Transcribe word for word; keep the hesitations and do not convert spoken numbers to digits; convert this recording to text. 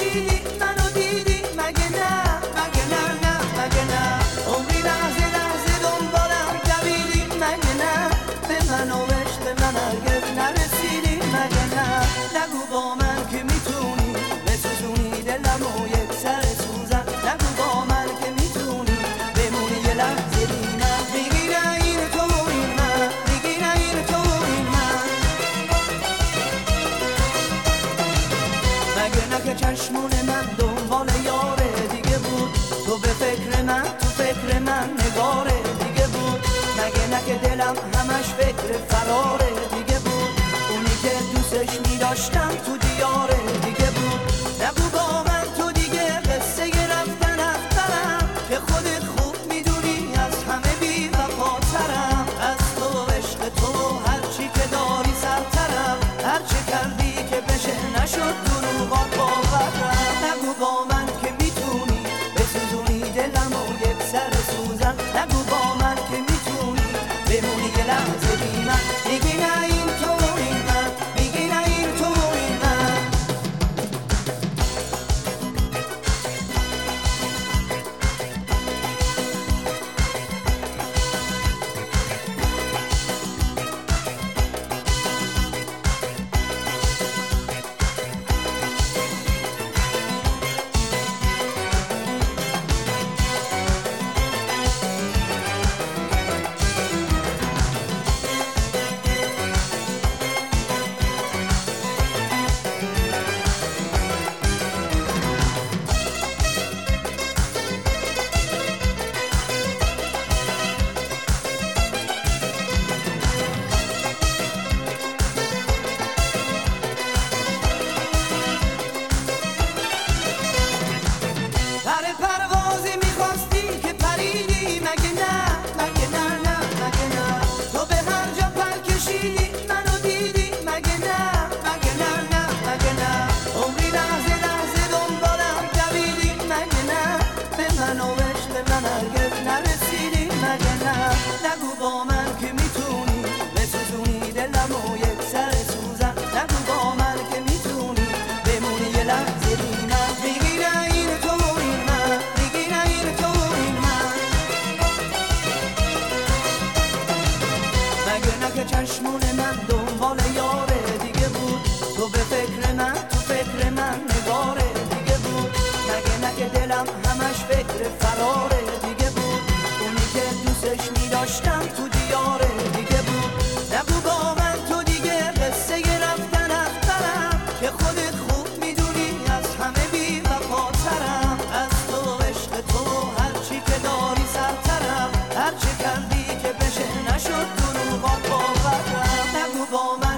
کشیدی منو دیدی مگه نه مگه نه نه مگه نه عمری لحظه لحظه دنبالم دویدی مگه نه به من و عشق من هرگز نرسیدی مگه نه نگو با من که میتونی بسوزونی دلم و یک سر سوزن نگو با من که میتونی بمونی یه لحظه بی من میگی نه این تو و این من میگی نه این تو و این من مگه نه که چشمون من دنبال یاره دیگه بود تو به فکر من تو فکر من نگاره دیگه بود مگه نه که دلم همش فکر فراره دیگه بود اونی که دوستش میداشتم تو دیاره دیگه بود نگو با من تو دیگه قصه رفتن رفتنم که خودت خوب میدونی از همه بی وفاترم از تو عشق تو هرچی که داری سرترم هرچی کردی که بشه نشد دروغات باورم نگو با من که میتونی بسوزونی دلم و یک سر سوزن نگو با من که میتونی بمونی یه لحظه بی من میگی نه این تو و این من میگی نه این تو و این من پروازی میخواستی که پریدی مگه نه مگه نه نه مگه نه تو به هر جا پر کشیدی منو دیدی مگه نه مگه نه نه مگه نه عمری لحظه لحظه دنبالم دویدی مگه نه به من و عشق من هرگز نرسیدی مگه نه نگو با من که میتونی بسوزونی دلم و یک سر سوزن نگو با من که میتونی بمونی یه لحظه بی من میگی نه این تو که چشمون من دنبال یاره دیگه بود تو به فکر من تو فکر من نگاره دیگه بود مگه نه که دلم همش فکر فراره دیگه بود اونی که دوستش میداشتم تو دیاره دیگه بود نگو با من تو دیگه قصه رفتن رفتنم که خودت خوب میدونی از همه بی وفاترم از تو عشق تو هرچی که داری سرترم هرچی کردی که بشه نشد دروغات باورم نگو با من